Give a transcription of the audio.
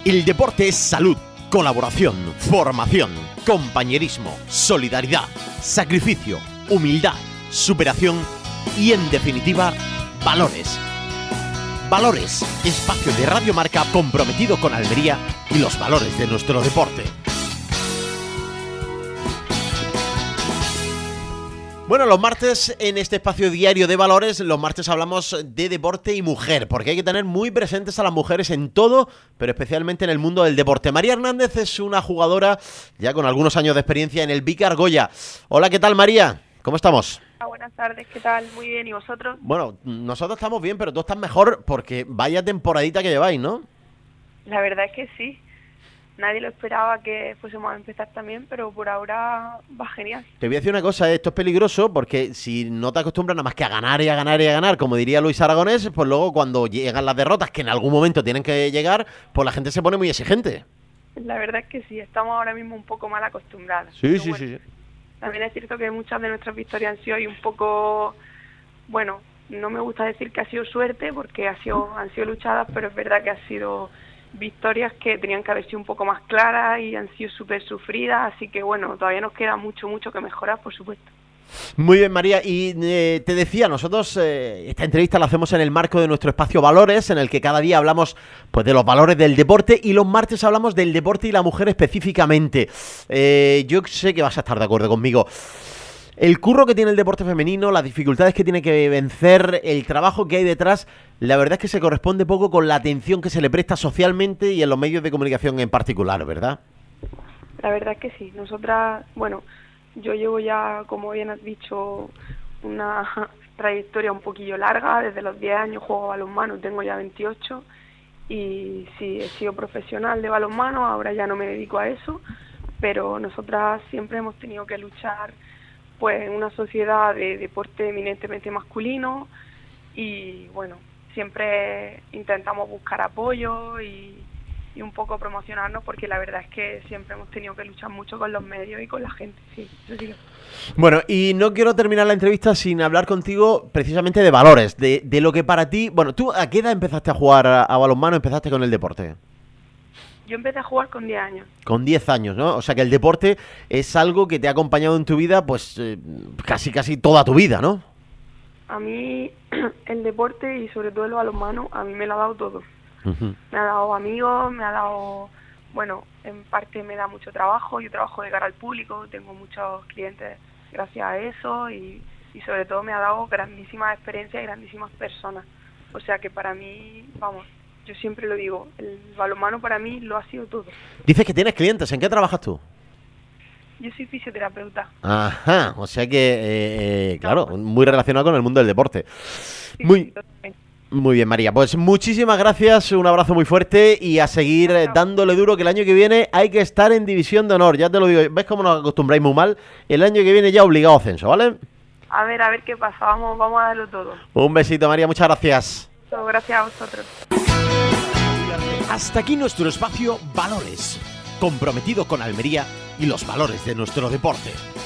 El deporte es salud, colaboración, formación, compañerismo, solidaridad, sacrificio, humildad, superación y, en definitiva, valores. Valores, espacio de Radio Marca comprometido con Almería y los valores de nuestro deporte. Bueno, los martes en este espacio diario de valores, los martes hablamos de deporte y mujer, porque hay que tener muy presentes a las mujeres en todo, pero especialmente en el mundo del deporte. María Hernández es una jugadora ya con algunos años de experiencia en el Vic Argolla. Hola, ¿qué tal, María? ¿Cómo estamos? Buenas tardes, ¿qué tal? Muy bien, ¿y vosotros? Bueno, nosotros estamos bien, pero tú estás mejor porque vaya temporadita que lleváis, ¿no? La verdad es que sí. Nadie lo esperaba que fuésemos a empezar también, pero por ahora va genial. Te voy a decir una cosa, esto es peligroso porque si no te acostumbras nada más que a ganar y a ganar y a ganar, como diría Luis Aragonés, pues luego cuando llegan las derrotas, que en algún momento tienen que llegar, pues la gente se pone muy exigente. La verdad es que sí, estamos ahora mismo un poco mal acostumbrados. Sí. También es cierto que muchas de nuestras victorias han sido ahí un poco, bueno, no me gusta decir que ha sido suerte porque han sido luchadas, pero es verdad que ha sido victorias que tenían que haber sido un poco más claras y han sido súper sufridas, así que bueno, todavía nos queda mucho que mejorar, por supuesto. Muy bien, María, y te decía, nosotros esta entrevista la hacemos en el marco de nuestro espacio Valores, en el que cada día hablamos pues de los valores del deporte y los martes hablamos del deporte y la mujer específicamente. Yo sé que vas a estar de acuerdo conmigo. El curro que tiene el deporte femenino, las dificultades que tiene que vencer, el trabajo que hay detrás, la verdad es que se corresponde poco con la atención que se le presta socialmente y en los medios de comunicación en particular, ¿verdad? La verdad es que sí. Nosotras, bueno, yo llevo ya, como bien has dicho, una trayectoria un poquillo larga. Desde los 10 años juego a balonmano, tengo ya 28 y sí, he sido profesional de balonmano, ahora ya no me dedico a eso, pero nosotras siempre hemos tenido que luchar pues en una sociedad de deporte eminentemente masculino y bueno, siempre intentamos buscar apoyo y un poco promocionarnos porque la verdad es que siempre hemos tenido que luchar mucho con los medios y con la gente, sí, eso sí. Bueno, y no quiero terminar la entrevista sin hablar contigo precisamente de valores, de lo que para ti... Bueno, ¿tú a qué edad empezaste a jugar a balonmano, empezaste con el deporte? Yo empecé a jugar con 10 años. Con 10 años, ¿no? O sea que el deporte es algo que te ha acompañado en tu vida, pues casi toda tu vida, ¿no? A mí el deporte y sobre todo el balonmano, a mí me lo ha dado todo. Uh-huh. Me ha dado amigos, me ha dado, bueno, en parte me da mucho trabajo. Yo trabajo de cara al público, tengo muchos clientes gracias a eso y sobre todo me ha dado grandísimas experiencias y grandísimas personas. O sea que para mí, vamos, yo siempre lo digo, el balonmano para mí lo ha sido todo. Dices que tienes clientes, ¿en qué trabajas tú? Yo soy fisioterapeuta. Ajá, o sea que, claro, muy relacionado con el mundo del deporte. Sí, Muy bien, María, pues muchísimas gracias, un abrazo muy fuerte y a seguir dándole duro, que el año que viene hay que estar en División de Honor, ya te lo digo, ves cómo nos acostumbráis muy mal, el año que viene ya obligado ascenso, ¿vale? A ver qué pasa, vamos a darlo todo. Un besito, María, muchas gracias. Gracias a vosotros. Hasta aquí nuestro espacio Valores, comprometido con Almería y los valores de nuestro deporte.